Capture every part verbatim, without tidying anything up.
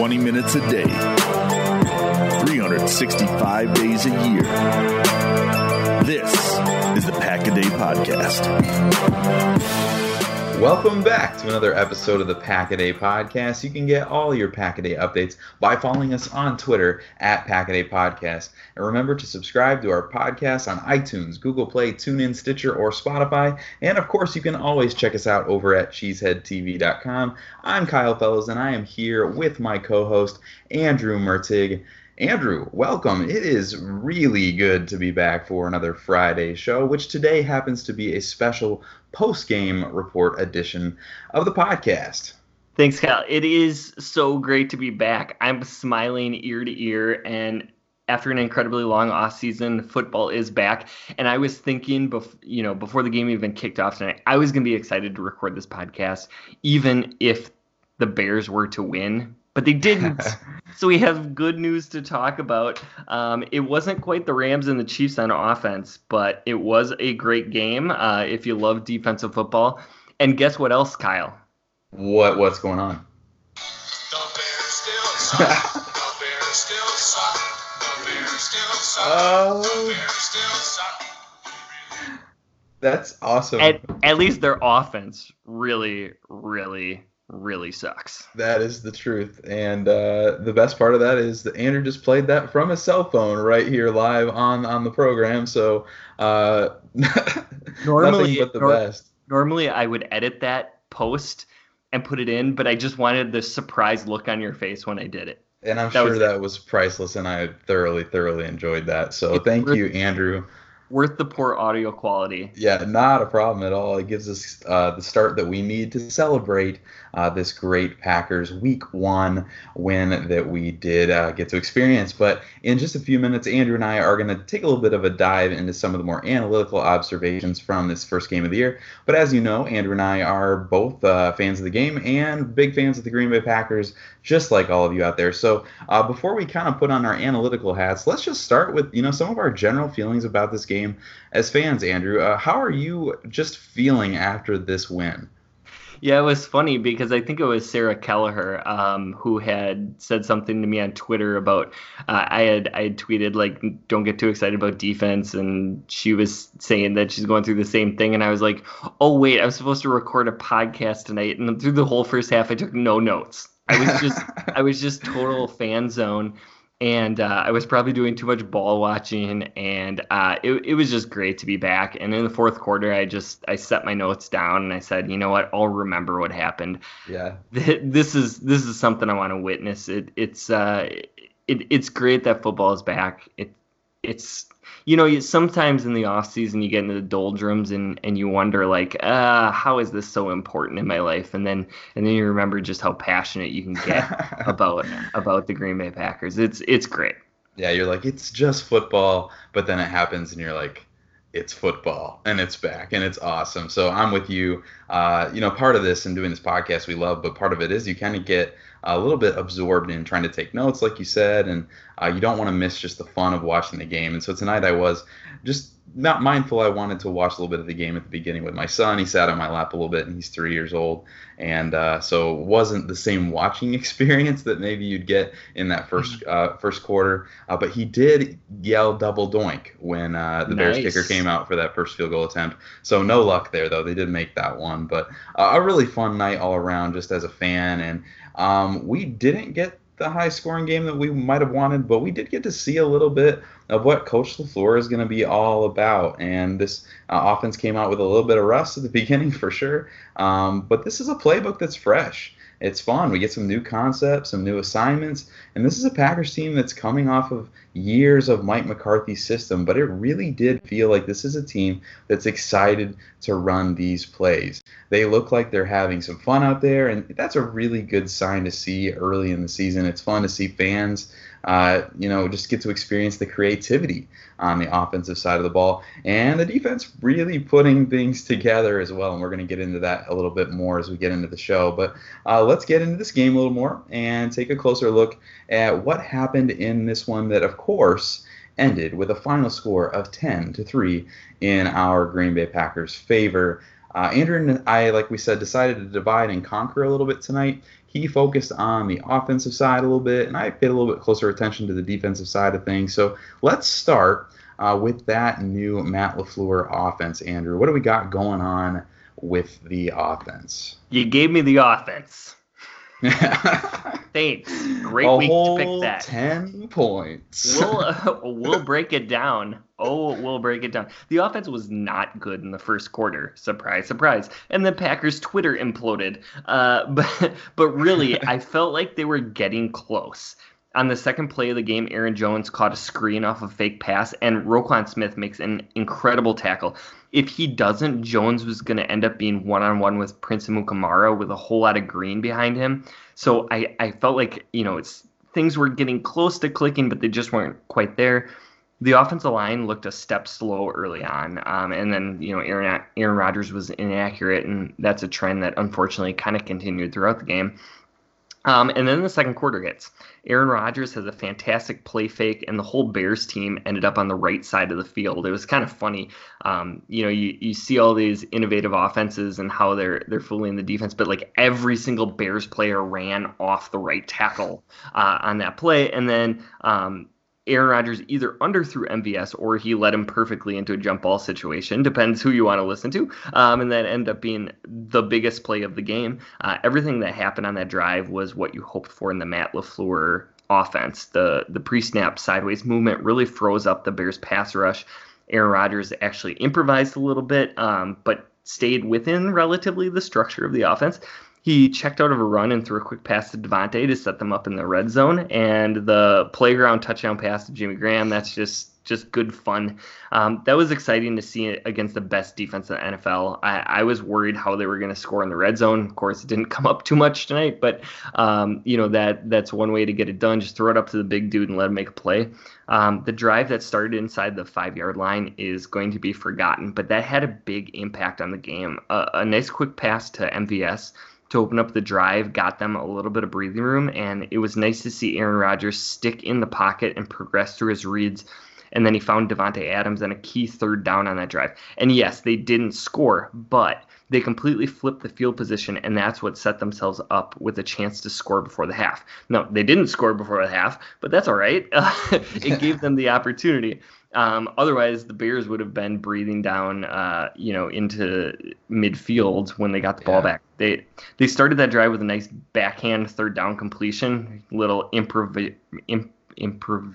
twenty minutes a day, three hundred sixty-five days a year. This is the Pack-A-Day Podcast. Welcome back to another episode of the Pack-A-Day Podcast. You can get all your Pack-A-Day updates by following us on Twitter at Pack-A-Day Podcast. And remember to subscribe to our podcast on iTunes, Google Play, TuneIn, Stitcher, or Spotify. And of course, you can always check us out over at cheesehead t v dot com. I'm Kyle Fellows, and I am here with my co-host, Andrew Mertig. Andrew, welcome. It is really good to be back for another Friday show, which today happens to be a special post-game report edition of the podcast. Thanks, Kyle. It is so great to be back. I'm smiling ear to ear, and after an incredibly long offseason, football is back. And I was thinking, bef- you know, before the game even kicked off tonight, I was going to be excited to record this podcast, even if the Bears were to win. But they didn't. So we have good news to talk about. Um, it wasn't quite the Rams and the Chiefs on offense, but it was a great game uh, if you love defensive football. And guess what else, Kyle? What What's going on? The Bears still suck. The Bears still suck. The Bears still suck. Oh. The Bears still suck. That's awesome. At, at least their offense really, really really sucks. That is the truth. And uh, the best part of that is that Andrew just played that from his cell phone right here live on, on the program. So uh, normally, nothing but the nor- best. Normally I would edit that post and put it in, but I just wanted the surprised look on your face when I did it. And I'm that sure was that was priceless, and I thoroughly, thoroughly enjoyed that. So it's thank worth, you, Andrew. Worth the poor audio quality. Yeah, not a problem at all. It gives us uh, the start that we need to celebrate uh, this great Packers Week One win that we did uh, get to experience. But in just a few minutes, Andrew and I are going to take a little bit of a dive into some of the more analytical observations from this first game of the year. But as you know, Andrew and I are both uh, fans of the game and big fans of the Green Bay Packers, just like all of you out there. So uh, before we kind of put on our analytical hats, let's just start with you know some of our general feelings about this game as fans. Andrew, uh, how are you just feeling after this win? Yeah, it was funny because I think it was Sarah Kelleher um, who had said something to me on Twitter about uh, I had I had tweeted like don't get too excited about defense, and she was saying that she's going through the same thing, and I was like, oh wait, I was supposed to record a podcast tonight, and through the whole first half I took no notes. I was just I was just total fan zone. And uh, I was probably doing too much ball watching, and uh, it it was just great to be back. And in the fourth quarter, I just I set my notes down and I said, you know what, I'll remember what happened. Yeah, This is this is something I want to witness. It it's uh it it's great that football is back. It it's you know you, sometimes in the off season you get into the doldrums and, and you wonder like uh how is this so important in my life, and then and then you remember just how passionate you can get about about the Green Bay Packers. It's it's great. Yeah, you're like it's just football, but then it happens and you're like it's football and it's back and it's awesome. So I'm with you. Uh, you know, part of this and doing this podcast we love, but part of it is you kind of get a little bit absorbed in trying to take notes, like you said, and uh, you don't want to miss just the fun of watching the game. And so tonight I was just not mindful. I wanted to watch a little bit of the game at the beginning with my son. He sat on my lap a little bit, and he's three years old. And uh, so it wasn't the same watching experience that maybe you'd get in that first uh, first quarter. Uh, but he did yell double doink when uh, the Nice. Bears kicker came out for that first field goal attempt. So no luck there, though. They did make that one. But uh, a really fun night all around just as a fan. And um, we didn't get the high-scoring game that we might have wanted, but we did get to see a little bit of what Coach LaFleur is going to be all about. And this uh, offense came out with a little bit of rust at the beginning for sure, um, but this is a playbook that's fresh. It's fun. We get some new concepts, some new assignments, and this is a Packers team that's coming off of years of Mike McCarthy's system, but it really did feel like this is a team that's excited to run these plays. They look like they're having some fun out there, and that's a really good sign to see early in the season. It's fun to see fans uh, you know, just get to experience the creativity on the offensive side of the ball, and the defense really putting things together as well. And we're going to get into that a little bit more as we get into the show. But uh, let's get into this game a little more and take a closer look at what happened in this one that, of course, ended with a final score of ten to three in our Green Bay Packers' favor. Uh, Andrew and I, like we said, decided to divide and conquer a little bit tonight. He he focused on the offensive side a little bit, and I paid a little bit closer attention to the defensive side of things. So let's start uh, with that new Matt LaFleur offense, Andrew. What do we got going on with the offense? You gave me the offense. Thanks. Great a week whole to pick that. ten points. We'll uh, we'll break it down. Oh, we'll break it down. The offense was not good in the first quarter. Surprise, surprise. And then Packers Twitter imploded. Uh, but but really, I felt like they were getting close. On the second play of the game, Aaron Jones caught a screen off a fake pass, and Roquan Smith makes an incredible tackle. If he doesn't, Jones was going to end up being one-on-one with Prince Amukamara with a whole lot of green behind him. So I, I felt like, you know, it's things were getting close to clicking, but they just weren't quite there. The offensive line looked a step slow early on, um, and then, you know, Aaron, Aaron Rodgers was inaccurate, and that's a trend that unfortunately kind of continued throughout the game. Um, and then the second quarter hits. Aaron Rodgers has a fantastic play fake, and the whole Bears team ended up on the right side of the field. It was kind of funny. Um, you know, you, you see all these innovative offenses and how they're they're fooling the defense, but like every single Bears player ran off the right tackle uh, on that play, and then um, Aaron Rodgers either underthrew M V S or he led him perfectly into a jump ball situation. Depends who you want to listen to. Um, and that ended up being the biggest play of the game. Uh, everything that happened on that drive was what you hoped for in the Matt LaFleur offense. The the pre-snap sideways movement really froze up the Bears pass rush. Aaron Rodgers actually improvised a little bit, um, but stayed within relatively the structure of the offense. He checked out of a run and threw a quick pass to Devontae to set them up in the red zone. And the playground touchdown pass to Jimmy Graham, that's just just good fun. Um, that was exciting to see it against the best defense in the N F L. I, I was worried how they were going to score in the red zone. Of course, it didn't come up too much tonight, but um, you know that that's one way to get it done. Just throw it up to the big dude and let him make a play. Um, the drive that started inside the five-yard line is going to be forgotten, but that had a big impact on the game. Uh, a nice quick pass to M V S to open up the drive, got them a little bit of breathing room, and it was nice to see Aaron Rodgers stick in the pocket and progress through his reads, and then he found Davante Adams on a key third down on that drive. And yes, they didn't score, but they completely flipped the field position, and that's what set themselves up with a chance to score before the half. No, they didn't score before the half, but that's all right. It gave them the opportunity. Um, otherwise, the Bears would have been breathing down, uh, you know, into midfield when they got the ball Yeah. back. They they started that drive with a nice backhand third down completion, little improv, imp, improv,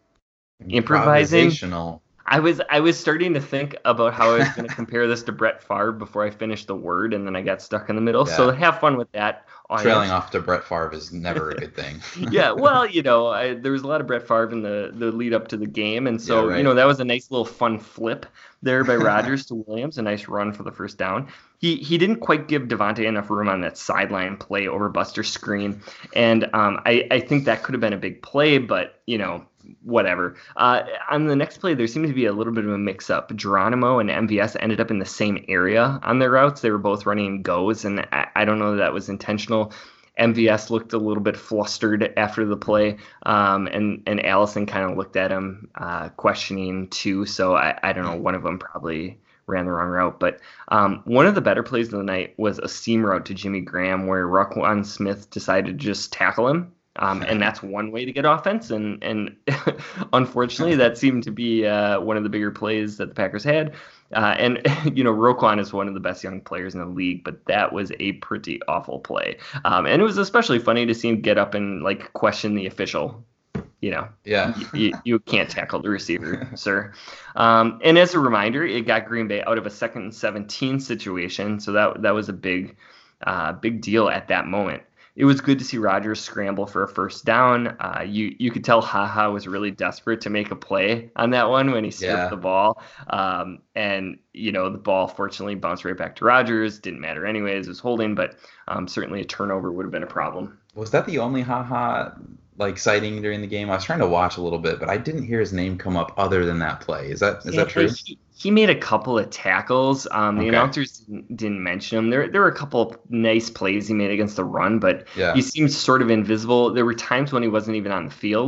improvising. Improvisational. I was I was starting to think about how I was going to compare this to Brett Favre before I finished the word, and then I got stuck in the middle. Yeah. So have fun with that. audience. Trailing off to Brett Favre is never a good thing. Yeah, well, you know, I, there was a lot of Brett Favre in the, the lead up to the game, and so, Yeah, right. you know, that was a nice little fun flip there by Rodgers to Williams, a nice run for the first down. He he didn't quite give Devontae enough room on that sideline play over Buster's screen, and um, I, I think that could have been a big play, but, you know, whatever. Uh, on the next play, there seemed to be a little bit of a mix-up. Geronimo and M V S ended up in the same area on their routes. They were both running goes, and I, I don't know that that was intentional. M V S looked a little bit flustered after the play, um, and, and Allison kind of looked at him uh, questioning too, so I, I don't know, one of them probably ran the wrong route. But um, one of the better plays of the night was a seam route to Jimmy Graham where Roquan Smith decided to just tackle him. Um, and that's one way to get offense, and and unfortunately, that seemed to be uh, one of the bigger plays that the Packers had. Uh, and you know, Roquan is one of the best young players in the league, but that was a pretty awful play. Um, and it was especially funny to see him get up and like question the official. You know, Yeah. you, you can't tackle the receiver, sir. Um, and as a reminder, it got Green Bay out of a second and seventeen situation, so that that was a big, uh, big deal at that moment. It was good to see Rodgers scramble for a first down. Uh, you you could tell HaHa was really desperate to make a play on that one when he stripped Yeah. the ball. Um, and, you know, the ball fortunately bounced right back to Rodgers. Didn't matter anyways. It was holding, but um, certainly a turnover would have been a problem. Was that the only haha like sighting during the game? I was trying to watch a little bit, but I didn't hear his name come up other than that play. Is that is Yeah, that true? He, he made a couple of tackles. Um, the Okay. announcers didn't, didn't mention him. There, there were a couple of nice plays he made against the run, but Yeah. he seemed sort of invisible. There were times when he wasn't even on the field.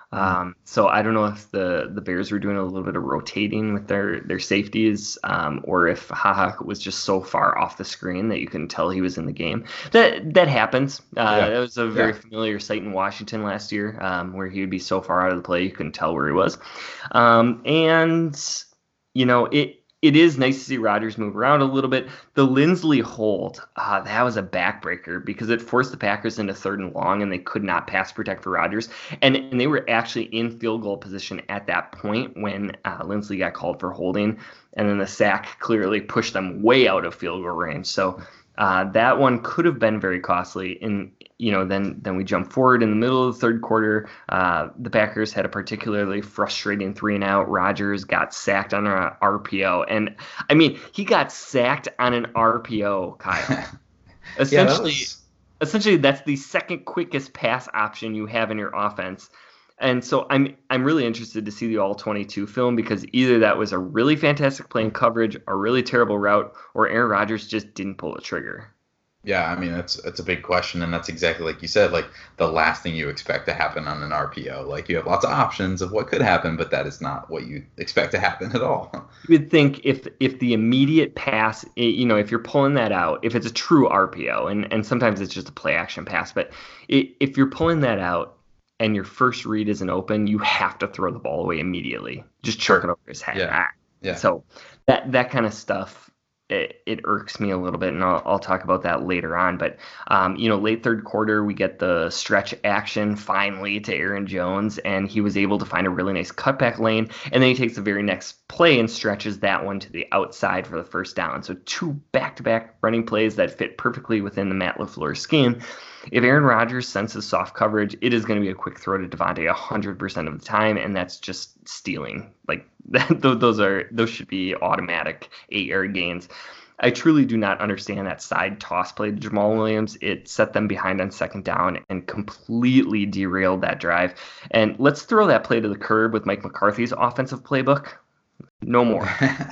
Um, so I don't know if the, the Bears were doing a little bit of rotating with their, their safeties, um, or if HaHa was just so far off the screen that you couldn't tell he was in the game. That that happens. Uh, Yeah. That was a very Yeah. familiar sight in Washington last year, um, where he would be so far out of the play you couldn't tell where he was. Um, and you know it. It is nice to see Rodgers move around a little bit. The Lindsley hold, uh, that was a backbreaker because it forced the Packers into third and long, and they could not pass protect for Rodgers. And, and they were actually in field goal position at that point when uh, Lindsley got called for holding, and then the sack clearly pushed them way out of field goal range. So uh, that one could have been very costly. In you know, then then we jump forward in the middle of the third quarter. Uh, the Packers had a particularly frustrating three and out. Rodgers got sacked on an R P O, and I mean he got sacked on an R P O, Kyle. Yeah, that Essentially, was- essentially that's the second quickest pass option you have in your offense. And so I'm I'm really interested to see the all twenty-two film because either that was a really fantastic play in coverage, a really terrible route, or Aaron Rodgers just didn't pull the trigger. Yeah, I mean that's that's a big question, and that's exactly like you said, like the last thing you expect to happen on an R P O. Like you have lots of options of what could happen, but that is not what you expect to happen at all. You would think if if the immediate pass, i- you know, if you're pulling that out, if it's a true R P O, and and sometimes it's just a play action pass, but i- if you're pulling that out and your first read isn't open, you have to throw the ball away immediately. Just chuck it over his head. Yeah. Ah. Yeah. So that that kind of stuff. It, it irks me a little bit, and I'll, I'll talk about that later on. But, um, you know, late third quarter, we get the stretch action finally to Aaron Jones, and he was able to find a really nice cutback lane. And then he takes the very next play and stretches that one to the outside for the first down. So two back-to-back running plays that fit perfectly within the Matt LaFleur scheme. If Aaron Rodgers senses soft coverage, it is going to be a quick throw to Devontae one hundred percent of the time, and that's just stealing. Like those are those should be automatic eight-yard gains. I truly do not understand that side toss play to Jamal Williams. It set them behind on second down and completely derailed that drive. And let's throw that play to the curb with Mike McCarthy's offensive playbook. No more.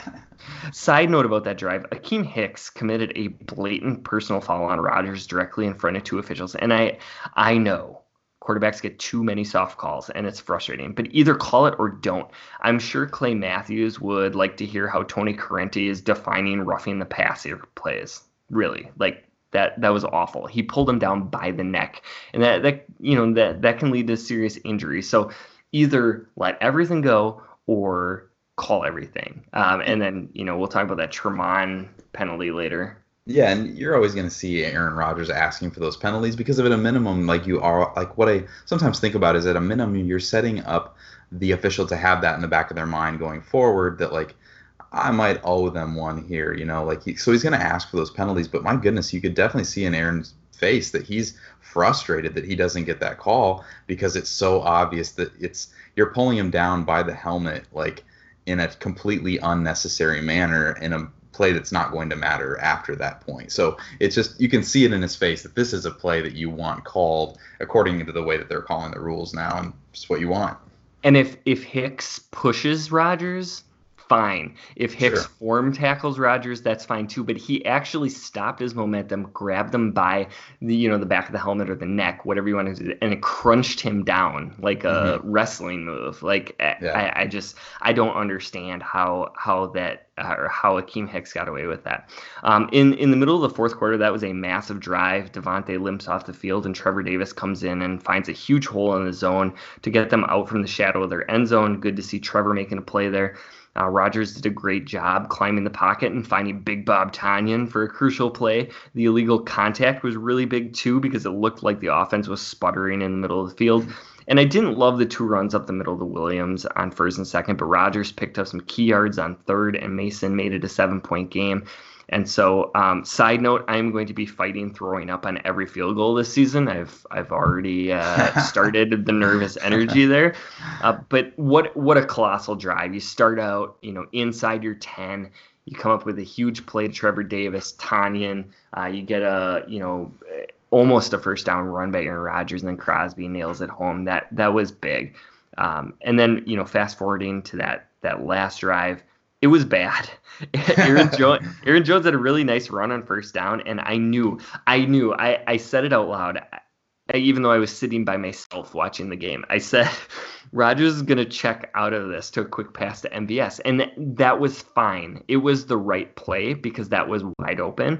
Side note about that drive, Akeem Hicks committed a blatant personal foul on Rodgers directly in front of two officials. And I I know quarterbacks get too many soft calls, and it's frustrating. But either call it or don't. I'm sure Clay Matthews would like to hear how Tony Corrente is defining roughing the passer plays. Really, like that that was awful. He pulled him down by the neck, and that that you know that that can lead to serious injury. So either let everything go or call everything. Um, and then, you know, we'll talk about that Tremont penalty later. Yeah, and you're always going to see Aaron Rodgers asking for those penalties because of at a minimum, like you are, like what I sometimes think about is at a minimum, you're setting up the official to have that in the back of their mind going forward that like, I might owe them one here, you know, like, he, so he's going to ask for those penalties, but my goodness, you could definitely see in Aaron's face that he's frustrated that he doesn't get that call because it's so obvious that it's, you're pulling him down by the helmet, like, in a completely unnecessary manner in a play that's not going to matter after that point. So it's just, you can see it in his face that this is a play that you want called according to the way that they're calling the rules now, and it's what you want. And if if Hicks pushes Rodgers, fine. If Hicks Sure. form tackles Rodgers, that's fine too. But he actually stopped his momentum, grabbed him by the you know the back of the helmet or the neck, whatever you want to do, and it crunched him down like a Mm-hmm. wrestling move. Like Yeah. I, I just I don't understand how how that uh, or how Akeem Hicks got away with that. Um, in in the middle of the fourth quarter, that was a massive drive. Devontae limps off the field, and Trevor Davis comes in and finds a huge hole in the zone to get them out from the shadow of their end zone. Good to see Trevor making a play there. Uh, Rodgers did a great job climbing the pocket and finding Big Bob Tonyan for a crucial play. The illegal contact was really big too because it looked like the offense was sputtering in the middle of the field. And I didn't love the two runs up the middle to Williams on first and second, but Rodgers picked up some key yards on third, and Mason made it a seven-point game. And so, um, side note, I'm going to be fighting throwing up on every field goal this season. I've I've already uh, started the nervous energy there. Uh, but what what a colossal drive! You start out, you know, inside your ten. You come up with a huge play to Trevor Davis, Tonyan. Uh, you get a you know almost a first down run by Aaron Rodgers, and then Crosby nails it home. That that was big. Um, and then you know, fast forwarding to that that last drive. It was bad. Aaron, jo- Aaron Jones had a really nice run on first down, and I knew, I knew, I, I said it out loud. even though I was sitting by myself watching the game, I said, Rodgers is going to check out of this to a quick pass to M V S. And th- that was fine. It was the right play because that was wide open.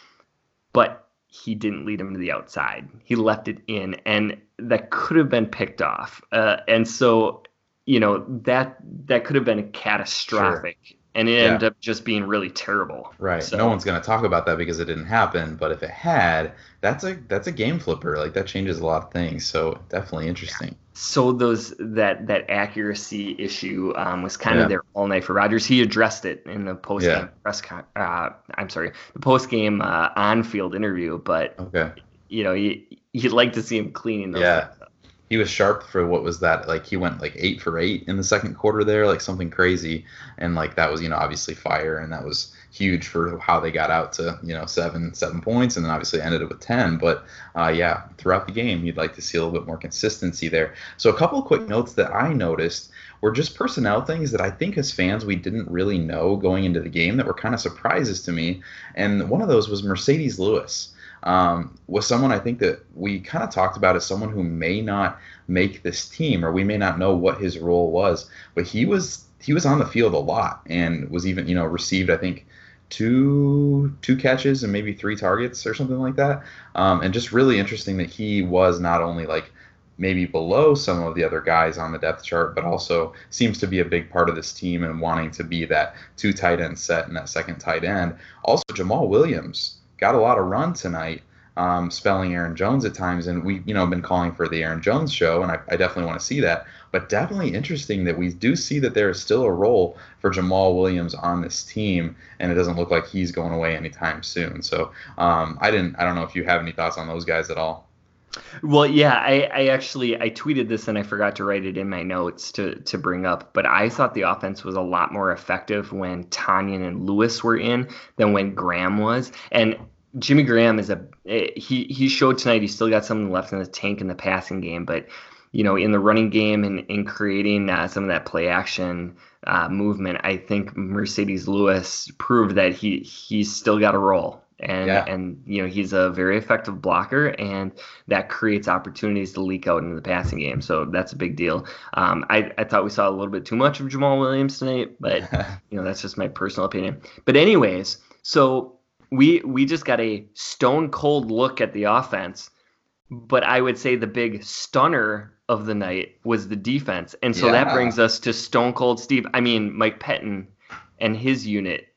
But he didn't lead him to the outside. He left it in, and that could have been picked off. Uh, and so, you know, that that could have been catastrophic. Sure. And it yeah. ended up just being really terrible. Right. So, no one's going to talk about that because it didn't happen. But if it had, that's a that's a game flipper. Like, that changes a lot of things. So definitely interesting. Yeah. So those that that accuracy issue um, was kind yeah. of there all night for Rodgers. He addressed it in the post game yeah. press. Con- uh, I'm sorry, the post game uh, on field interview. But okay, you know, you, you'd like to see him cleaning those. Yeah. Things up. He was sharp for what was that? Like, he went like eight for eight in the second quarter there, like something crazy. And like, that was, you know, obviously fire. And that was huge for how they got out to, you know, seven, seven points. And then obviously ended up with ten. But uh, yeah, throughout the game, you'd like to see a little bit more consistency there. So a couple of quick notes that I noticed were just personnel things that I think as fans, we didn't really know going into the game that were kind of surprises to me. And one of those was Mercedes Lewis. Um, was someone I think that we kind of talked about as someone who may not make this team, or we may not know what his role was, but he was he was on the field a lot and was even, you know, received, I think, two two catches and maybe three targets or something like that. Um, and just really interesting that he was not only like maybe below some of the other guys on the depth chart, but also seems to be a big part of this team and wanting to be that two tight end set and that second tight end. Also, Jamal Williams got a lot of run tonight, um, spelling Aaron Jones at times, and we, you know, been calling for the Aaron Jones show, and I, I definitely want to see that. But definitely interesting that we do see that there is still a role for Jamal Williams on this team, and it doesn't look like he's going away anytime soon. So um, I didn't, I don't know if you have any thoughts on those guys at all. Well, yeah, I, I actually I tweeted this and I forgot to write it in my notes to to bring up, but I thought the offense was a lot more effective when Tonyan and Lewis were in than when Graham was. And Jimmy Graham is a he he showed tonight he's still got something left in the tank in the passing game, but you know, in the running game and in creating uh, some of that play action uh, movement, I think Mercedes Lewis proved that he he's still got a role. And, yeah. and you know, he's a very effective blocker, and that creates opportunities to leak out into the passing game. So that's a big deal. Um, I, I thought we saw a little bit too much of Jamal Williams tonight, but, you know, that's just my personal opinion. But anyways, so we we just got a stone cold look at the offense, but I would say the big stunner of the night was the defense. And so yeah. that brings us to Stone Cold Steve. I mean, Mike Pettin and his unit.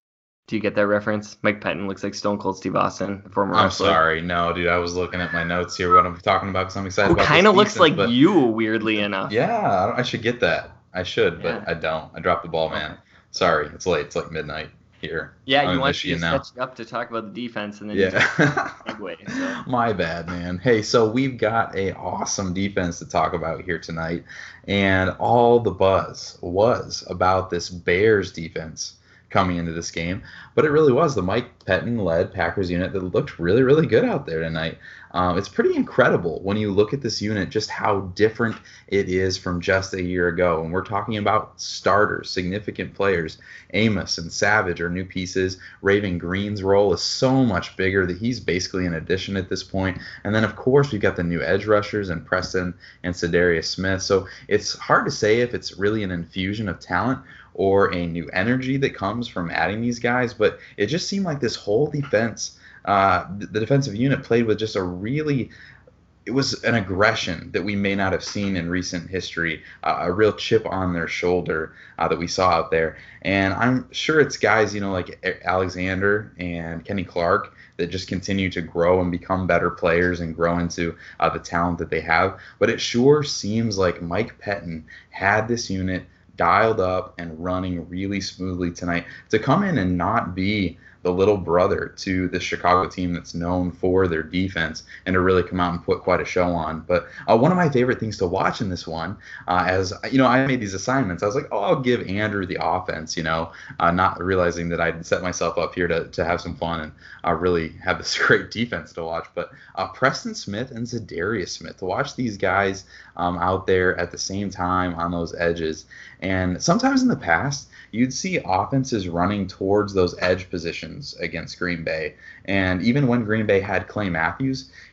Do you get that reference? Mike Pettin looks like Stone Cold Steve Austin, the former I'm wrestler. sorry. No, dude, I was looking at my notes here, what I'm talking about, because I'm excited Who about kind of looks defense, like but, you, weirdly enough. Yeah, I should get that. I should, Yeah. but I don't. I dropped the ball, man. Okay. Sorry. It's late. It's like midnight here. Yeah, I'm you in want Michigan to now. set you up to talk about the defense, and then Yeah. you just segue. So. My bad, man. Hey, so we've got a awesome defense to talk about here tonight, and all the buzz was about this Bears defense coming into this game, but it really was the Mike Pettin-led Packers unit that looked really, really good out there tonight. Um, it's pretty incredible when you look at this unit, just how different it is from just a year ago. And we're talking about starters, significant players. Amos and Savage are new pieces. Raven Green's role is so much bigger that he's basically an addition at this point. And then, of course, we've got the new edge rushers and Preston and Sedarius Smith. So it's hard to say if it's really an infusion of talent or a new energy that comes from adding these guys, but it just seemed like this whole defense, uh, the defensive unit played with just a really, it was an aggression that we may not have seen in recent history, uh, a real chip on their shoulder uh, that we saw out there. And I'm sure it's guys, you know, like Alexander and Kenny Clark that just continue to grow and become better players and grow into uh, the talent that they have. But it sure seems like Mike Pettin had this unit dialed up and running really smoothly tonight to come in and not be the little brother to the Chicago team that's known for their defense, and to really come out and put quite a show on. But uh, one of my favorite things to watch in this one, uh, as you know, I made these assignments. I was like, oh, I'll give Andrew the offense, you know, uh, not realizing that I'd set myself up here to, to have some fun and uh, really have this great defense to watch. But uh, Preston Smith and Zadarius Smith, to watch these guys um, out there at the same time on those edges. And sometimes in the past, you'd see offenses running towards those edge positions against Green Bay. And even when Green Bay had Clay Matthews,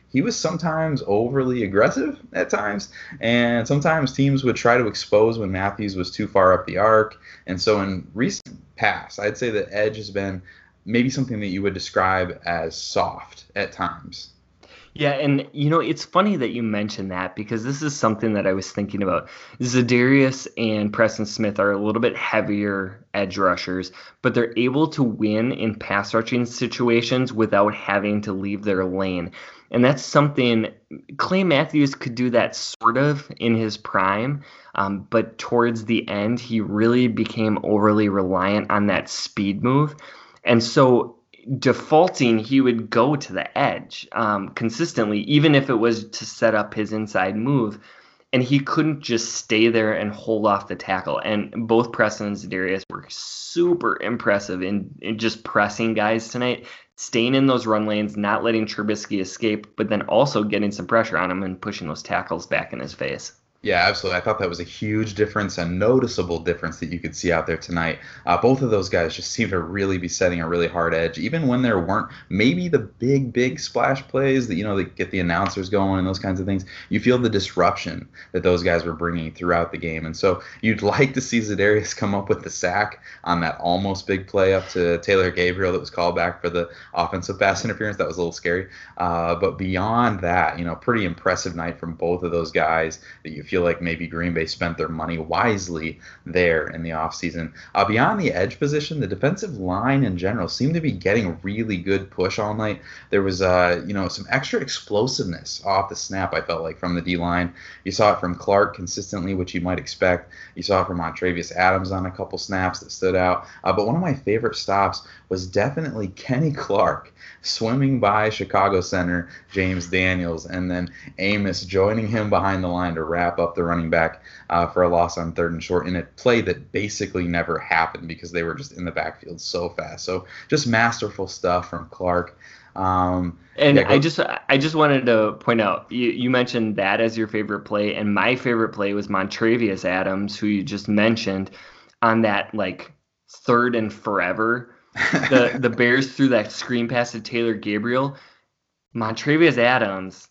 he was sometimes overly aggressive at times, and sometimes teams would try to expose when Matthews was too far up the arc. And so in recent past, I'd say that edge has been maybe something that you would describe as soft at times. Yeah, and you know, it's funny that you mentioned that because this is something that I was thinking about. Za'Darius and Preston Smith are a little bit heavier edge rushers, but they're able to win in pass rushing situations without having to leave their lane. And that's something Clay Matthews could do that sort of in his prime, um, but towards the end, he really became overly reliant on that speed move. And so defaulting, he would go to the edge um, consistently, even if it was to set up his inside move. And he couldn't just stay there and hold off the tackle. And both Preston and Za'Darius were super impressive in, in just pressing guys tonight, staying in those run lanes, not letting Trubisky escape, but then also getting some pressure on him and pushing those tackles back in his face. Yeah, absolutely. I thought that was a huge difference, a noticeable difference that you could see out there tonight. Uh, both of those guys just seem to really be setting a really hard edge, even when there weren't maybe the big, big splash plays that, you know, that get the announcers going and those kinds of things. You feel the disruption that those guys were bringing throughout the game. And so you'd like to see Za'Darius come up with the sack on that almost big play up to Taylor Gabriel that was called back for the offensive pass interference. That was a little scary. Uh, but beyond that, you know, pretty impressive night from both of those guys that you feel like maybe Green Bay spent their money wisely there in the offseason. Uh, beyond the edge position, the defensive line in general seemed to be getting a really good push all night. There was, uh, you know, some extra explosiveness off the snap, I felt like, from the D-line. You saw it from Clark consistently, which you might expect. You saw it from Montravius Adams on a couple snaps that stood out. Uh, but one of my favorite stops was definitely Kenny Clark swimming by Chicago center James Daniels, and then Amos joining him behind the line to wrap up the running back uh, for a loss on third and short in a play that basically never happened because they were just in the backfield so fast. So just masterful stuff from Clark. Um, and yeah, I just I just wanted to point out, you, you mentioned that as your favorite play, and my favorite play was Montravius Adams, who you just mentioned, on that like third and forever. the the Bears threw that screen pass to Taylor Gabriel. Montravius Adams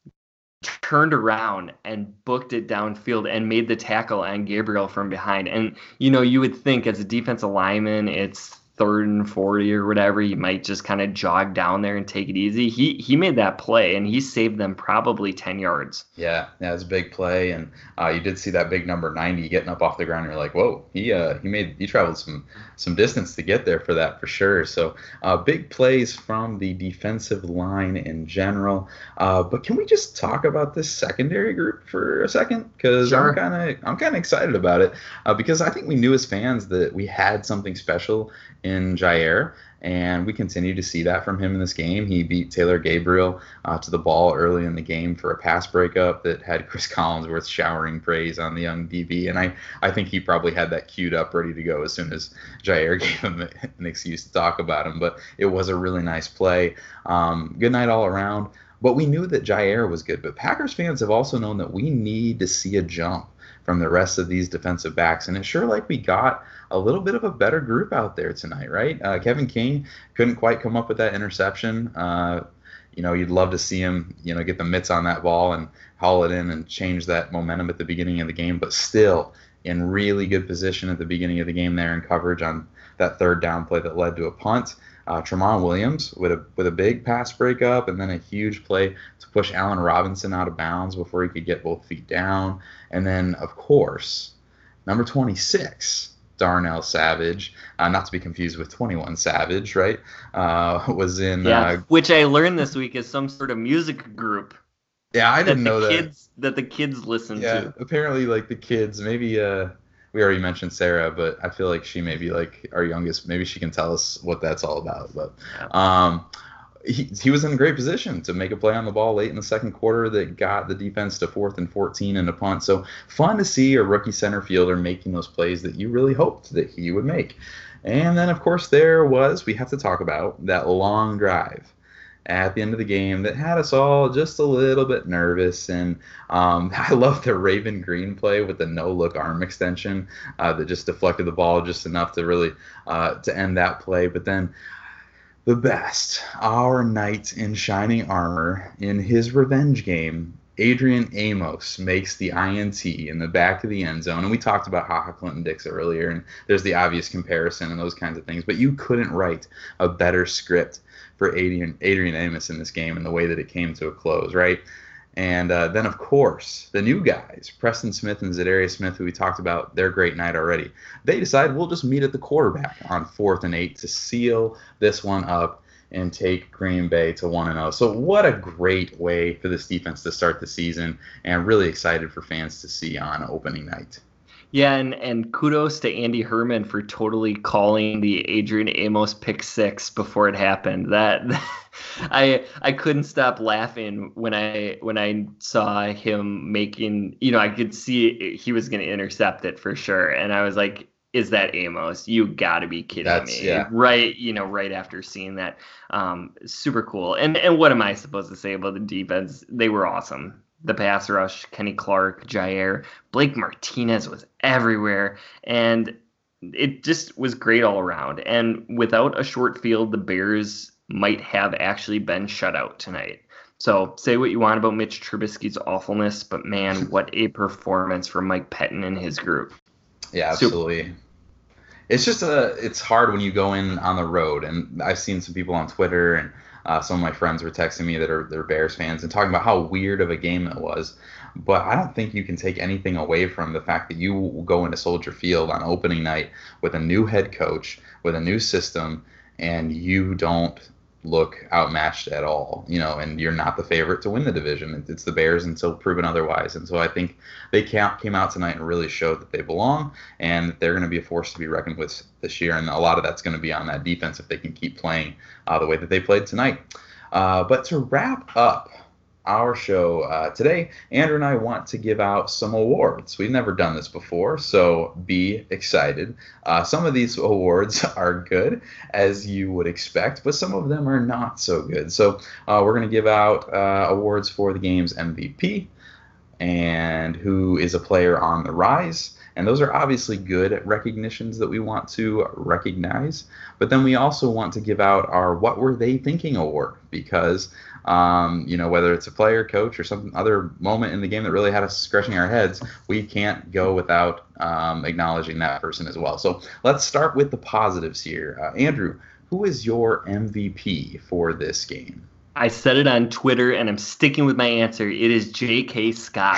turned around and booked it downfield and made the tackle on Gabriel from behind. And, you know, you would think as a defensive lineman, it's third and forty or whatever, you might just kind of jog down there and take it easy. He he made that play, and he saved them probably ten yards. Yeah, that was a big play, and uh, you did see that big number ninety getting up off the ground. You're like, whoa, he uh, he made he traveled some some distance to get there for that for sure. So uh, big plays from the defensive line in general. Uh, but can we just talk about this secondary group for a second? Because Sure. I'm kind of I'm kind of excited about it uh, because I think we knew as fans that we had something special in Jaire, and we continue to see that from him in this game. He beat Taylor Gabriel uh, to the ball early in the game for a pass breakup that had Chris Collinsworth showering praise on the young D B, and I, I think he probably had that queued up ready to go as soon as Jaire gave him an excuse to talk about him, but it was a really nice play. Um, good night all around, but we knew that Jaire was good, but Packers fans have also known that we need to see a jump from the rest of these defensive backs, and it's sure like we got a little bit of a better group out there tonight, right? Uh, Kevin King couldn't quite come up with that interception. Uh, you know, you'd love to see him, you know, get the mitts on that ball and haul it in and change that momentum at the beginning of the game, but still in really good position at the beginning of the game there in coverage on that third down play that led to a punt. Uh, Tramon Williams with a with a big pass breakup, and then a huge play to push Allen Robinson out of bounds before he could get both feet down. And then, of course, number twenty-six, Darnell Savage, uh, not to be confused with twenty-one Savage, right, uh, was in... Yeah, Uh, which I learned this week is some sort of music group. yeah, I didn't that know the that. kids that the kids listen Yeah, to. apparently, like, the kids, maybe... Uh, we already mentioned Sarah, but I feel like she may be, like, our youngest. Maybe she can tell us what that's all about. But um, he, he was in a great position to make a play on the ball late in the second quarter that got the defense to fourth and fourteen and a punt. So fun to see a rookie center fielder making those plays that you really hoped that he would make. And then, of course, there was, we have to talk about, that long drive at the end of the game that had us all just a little bit nervous. And um, I love the Raven Green play with the no-look arm extension uh, that just deflected the ball just enough to really uh, to end that play. But then the best, our knight in shining armor, in his revenge game, Adrian Amos makes the I N T in the back of the end zone. And we talked about Ha Ha Clinton-Dix earlier, and there's the obvious comparison and those kinds of things. But you couldn't write a better script for Adrian, Adrian Amos in this game and the way that it came to a close, right? And uh, then, of course, the new guys, Preston Smith and Zadarius Smith, who we talked about, their great night already. They decide we'll just meet at the quarterback on fourth and eight to seal this one up and take Green Bay to one and oh. So what a great way for this defense to start the season, and really excited for fans to see on opening night. Yeah, and, and kudos to Andy Herman for totally calling the Adrian Amos pick six before it happened. That I I couldn't stop laughing when I when I saw him making, you know, I could see he was going to intercept it for sure, and I was like, is that Amos? You got to be kidding That's, me. Yeah. Right, you know, right after seeing that. Um, super cool. And and what am I supposed to say about the defense? They were awesome. The pass rush, Kenny Clark, Jair, Blake Martinez was everywhere. And it just was great all around. And without a short field, the Bears might have actually been shut out tonight. So say what you want about Mitch Trubisky's awfulness, but man, what a performance from Mike Pettin and his group. Yeah, absolutely. Super. It's just a, it's hard when you go in on the road, and I've seen some people on Twitter, and uh, some of my friends were texting me that are they're Bears fans and talking about how weird of a game it was. But I don't think you can take anything away from the fact that you go into Soldier Field on opening night with a new head coach, with a new system, and you don't look outmatched at all, you know, and you're not the favorite to win the division. It's the Bears until proven otherwise. And so I think they came out tonight and really showed that they belong, and that they're going to be a force to be reckoned with this year. And a lot of that's going to be on that defense if they can keep playing uh, the way that they played tonight. Uh, but to wrap up our show uh, today, Andrew and I want to give out some awards. We've never done this before, so be excited. Uh, some of these awards are good, as you would expect, but some of them are not so good. So uh, we're going to give out uh, awards for the game's M V P and who is a player on the rise. And those are obviously good recognitions that we want to recognize. But then we also want to give out our What Were They Thinking award, because Um, you know, whether it's a player, coach, or some other moment in the game that really had us scratching our heads, we can't go without um, acknowledging that person as well. So let's start with the positives here. Uh, Andrew, who is your M V P for this game? I said it on Twitter, and I'm sticking with my answer. It is J K. Scott.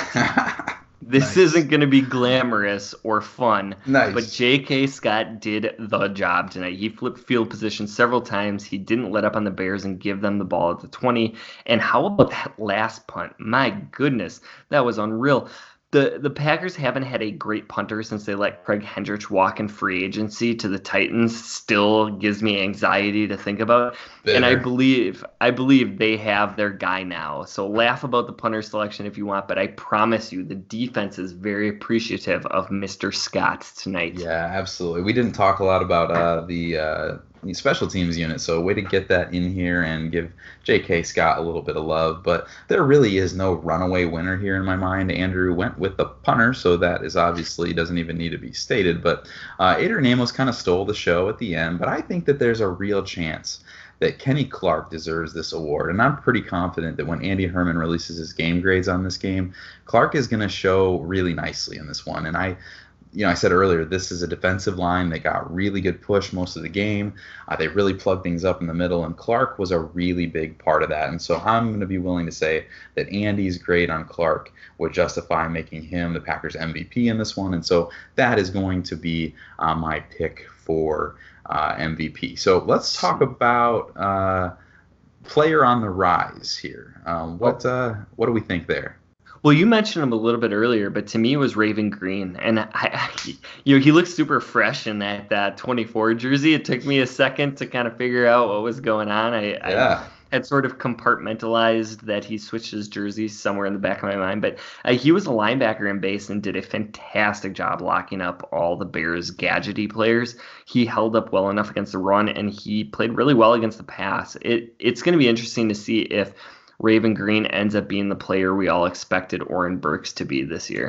This nice. Isn't going to be glamorous or fun, nice. But J K. Scott did the job tonight. He flipped field position several times. He didn't let up on the Bears and give them the ball at the twenty. And how about that last punt? My goodness, that was unreal. The the Packers haven't had a great punter since they let Craig Hendricks walk in free agency to the Titans. Still gives me anxiety to think about. Bitter. And I believe I believe they have their guy now. So laugh about the punter selection if you want, but I promise you the defense is very appreciative of Mister Scott tonight. Yeah, absolutely. We didn't talk a lot about uh, the uh, special teams unit, so way to get that in here and give J K. Scott a little bit of love. But there really is no runaway winner here in my mind. Andrew went with the punter, so that is obviously doesn't even need to be stated. But uh, Adrian Amos kind of stole the show at the end, but I think that there's a real chance that Kenny Clark deserves this award. And I'm pretty confident that when Andy Herman releases his game grades on this game, Clark is going to show really nicely in this one. And I You know, I said earlier, this is a defensive line. They got really good push most of the game. Uh, they really plugged things up in the middle, and Clark was a really big part of that. And so I'm going to be willing to say that Andy's grade on Clark would justify making him the Packers M V P in this one. And so that is going to be uh, my pick for uh, M V P. So let's talk about uh, player on the rise here. Um, what uh, what do we think there? Well, you mentioned him a little bit earlier, but to me it was Raven Green, and I, I, you know, he looked super fresh in that that twenty-four jersey. It took me a second to kind of figure out what was going on. I, yeah. I had sort of compartmentalized that he switched his jersey somewhere in the back of my mind, but uh, he was a linebacker in base and did a fantastic job locking up all the Bears gadgety players. He held up well enough against the run, and he played really well against the pass. It it's going to be interesting to see if Raven Green ends up being the player we all expected Oren Burks to be this year.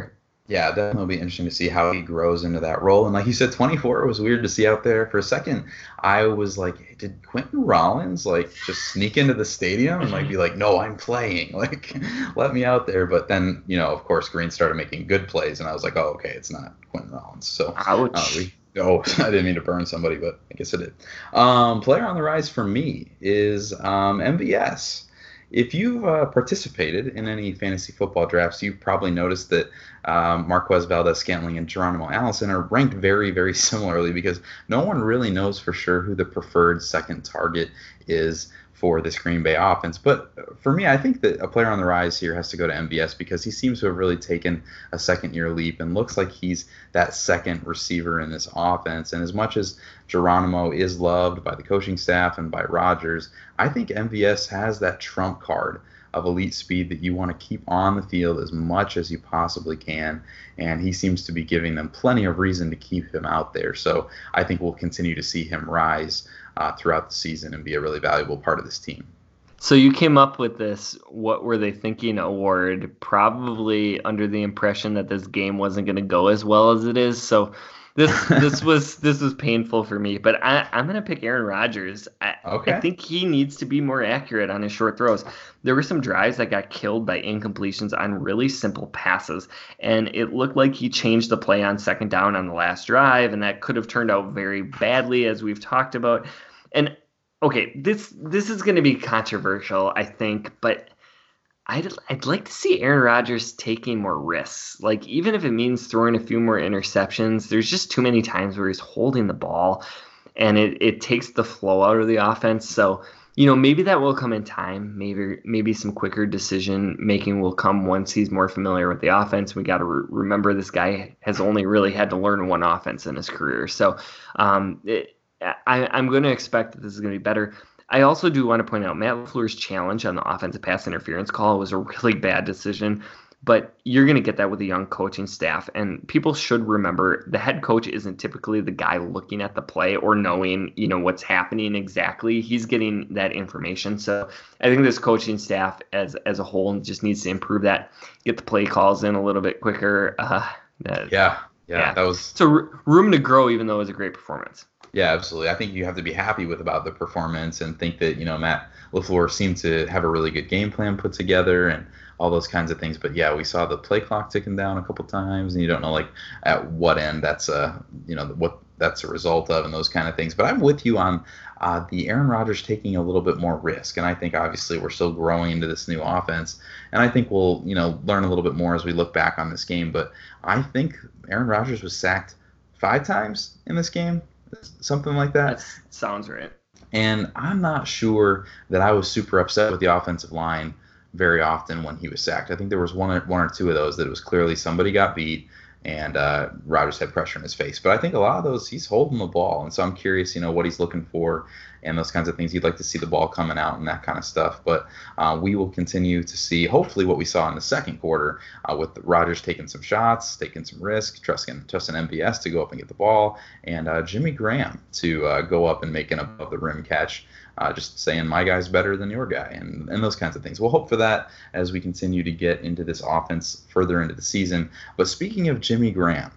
Yeah, definitely be interesting to see how he grows into that role. And like you said, twenty-four was weird to see out there. For a second, I was like, did Quentin Rollins like just sneak into the stadium and like be like, no, I'm playing, like let me out there. But then, you know, of course, Green started making good plays, and I was like, oh, okay, it's not Quentin Rollins. So Ouch. uh, we. Oh, I didn't mean to burn somebody, but I guess I did. Um, player on the rise for me is um, M V S. If you've uh, participated in any fantasy football drafts, you've probably noticed that um, Marquez Valdez-Scantling and Geronimo Allison are ranked very, very similarly because no one really knows for sure who the preferred second target is for this Green Bay offense. But for me, I think that a player on the rise here has to go to M V S because he seems to have really taken a second-year leap and looks like he's that second receiver in this offense. And as much as Geronimo is loved by the coaching staff and by Rodgers, I think M V S has that trump card of elite speed that you want to keep on the field as much as you possibly can, and he seems to be giving them plenty of reason to keep him out there. So I think we'll continue to see him rise uh, throughout the season and be a really valuable part of this team. So you came up with this "What Were They Thinking" award, probably under the impression that this game wasn't going to go as well as it is. So this this was this was painful for me. But I, I'm going to pick Aaron Rodgers. I, Okay. I think he needs to be more accurate on his short throws. There were some drives that got killed by incompletions on really simple passes, and it looked like he changed the play on second down on the last drive, and that could have turned out very badly, as we've talked about. And okay, this this is going to be controversial, I think, but I'd I'd like to see Aaron Rodgers taking more risks. Like, even if it means throwing a few more interceptions, there's just too many times where he's holding the ball, and it, it takes the flow out of the offense. So, you know, maybe that will come in time. Maybe maybe some quicker decision making will come once he's more familiar with the offense. We got to re- remember this guy has only really had to learn one offense in his career. So, um, it, I, I'm going to expect that this is going to be better. I also do want to point out Matt LaFleur's challenge on the offensive pass interference call was a really bad decision, but you're going to get that with a young coaching staff. And people should remember the head coach isn't typically the guy looking at the play or knowing, you know, what's happening exactly. He's getting that information. So I think this coaching staff as as a whole just needs to improve that, get the play calls in a little bit quicker. Uh, that, Yeah, yeah, Yeah. that was So r- room to grow, even though it was a great performance. Yeah, absolutely. I think you have to be happy with about the performance and think that, you know, Matt LaFleur seemed to have a really good game plan put together and all those kinds of things. But yeah, we saw the play clock ticking down a couple times, and you don't know like at what end that's a, you know, what that's a result of and those kind of things. But I'm with you on uh, the Aaron Rodgers taking a little bit more risk. And I think obviously we're still growing into this new offense. And I think we'll, you know, learn a little bit more as we look back on this game. But I think Aaron Rodgers was sacked five times in this game. Something like that. That sounds right. And I'm not sure that I was super upset with the offensive line very often when he was sacked. I think there was one or, one or two of those that it was clearly somebody got beat and uh, Rodgers had pressure in his face. But I think a lot of those, he's holding the ball. And so I'm curious, you know, what he's looking for and those kinds of things. You'd like to see the ball coming out and that kind of stuff. But uh, we will continue to see, hopefully, what we saw in the second quarter uh, with Rodgers taking some shots, taking some risk, trusting, trusting M V S to go up and get the ball, and uh, Jimmy Graham to uh, go up and make an above-the-rim catch. Uh, just saying my guy's better than your guy and, and those kinds of things. We'll hope for that as we continue to get into this offense further into the season. But speaking of Jimmy Graham,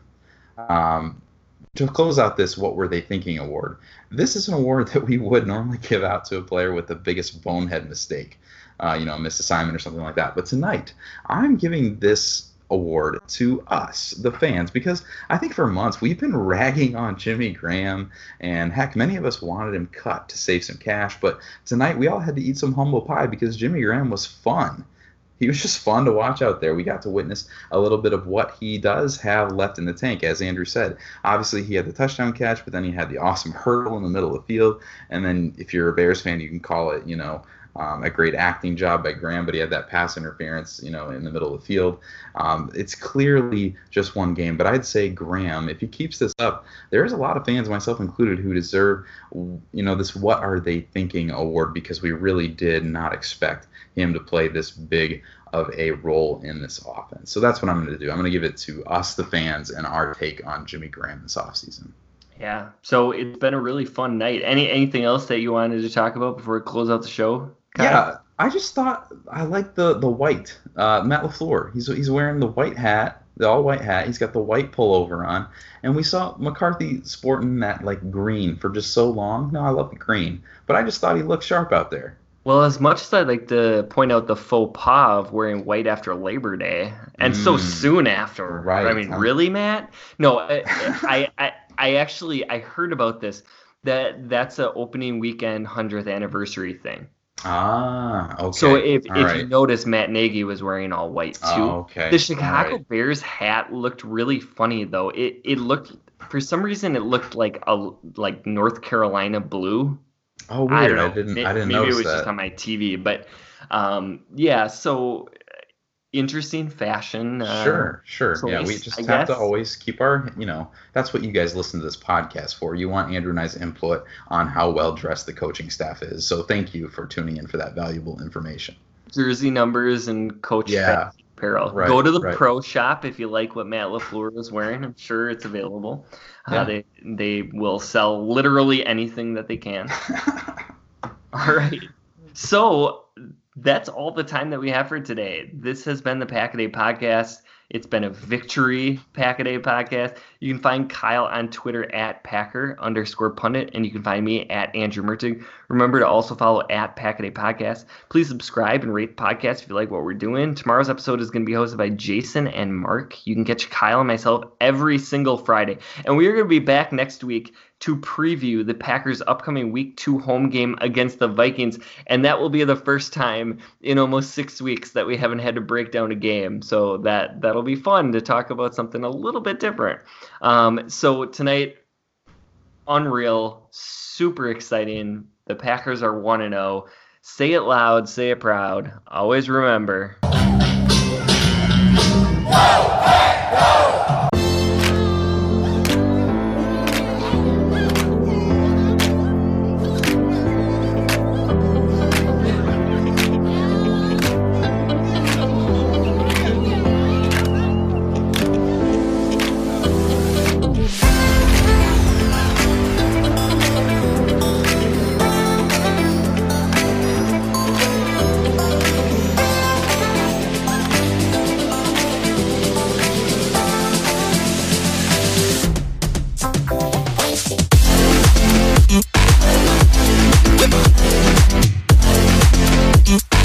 um, to close out this What Were They Thinking award, this is an award that we would normally give out to a player with the biggest bonehead mistake, uh, you know, a missed assignment or something like that. But tonight, I'm giving this award to us, the fans, because I think for months we've been ragging on Jimmy Graham, and heck, many of us wanted him cut to save some cash, but tonight we all had to eat some humble pie because Jimmy Graham was fun. He was just fun to watch out there. We got to witness a little bit of what he does have left in the tank, as Andrew said. Obviously, he had the touchdown catch, but then he had the awesome hurdle in the middle of the field, and then if you're a Bears fan, you can call it, you know, Um, a great acting job by Graham, but he had that pass interference, you know, in the middle of the field. Um, it's clearly just one game, but I'd say Graham, if he keeps this up, there's a lot of fans, myself included, who deserve, you know, this What Are They Thinking award, because we really did not expect him to play this big of a role in this offense. So that's what I'm going to do. I'm going to give it to us, the fans, and our take on Jimmy Graham this offseason. Yeah. So it's been a really fun night. Any anything else that you wanted to talk about before we close out the show? Kyle? Yeah, I just thought I liked the the white. Uh, Matt LaFleur. He's he's wearing the white hat the all-white hat. He's got the white pullover on. And we saw McCarthy sporting that, like, green for just so long. No, I love the green. But I just thought he looked sharp out there. Well, as much as I'd like to point out the faux pas of wearing white after Labor Day, and mm, so soon after, right? I mean, really, Matt? No, I, I, I, I actually I heard about this. That that's a opening weekend hundredth anniversary thing. Ah, okay. So if all if right. you notice, Matt Nagy was wearing all white too. Oh, okay. The Chicago right. Bears hat looked really funny though. It it looked for some reason it looked like a like North Carolina blue. Oh, weird. I, don't know. I didn't. It, I didn't maybe notice it was that. just on my T V, but um, yeah. So interesting fashion. Uh, sure, sure. choice, yeah, we just I have guess. to always keep our. You know, that's what you guys listen to this podcast for. You want Andrew and I's input on how well dressed the coaching staff is. So thank you for tuning in for that valuable information. Jersey numbers and coach Yeah. apparel. Right, Go to the right. pro shop if you like what Matt LaFleur was wearing. I'm sure it's available. Yeah. Uh, they they will sell literally anything that they can. All right. So that's all the time that we have for today. This has been the Pack-A-Day Podcast. It's been a victory Pack-A-Day Podcast. You can find Kyle on Twitter at Packer underscore pundit, and you can find me at Andrew Mertig. Remember to also follow at Pack-A-Day Podcast. Please subscribe and rate the podcast if you like what we're doing. Tomorrow's episode is going to be hosted by Jason and Mark. You can catch Kyle and myself every single Friday. And we are going to be back next week to preview the Packers' upcoming week two home game against the Vikings. And that will be the first time in almost six weeks that we haven't had to break down a game. So that, that'll be fun to talk about something a little bit different. Um, so tonight, unreal, super exciting. The Packers are one and oh. Say it loud, say it proud. Always remember. Mm-hmm.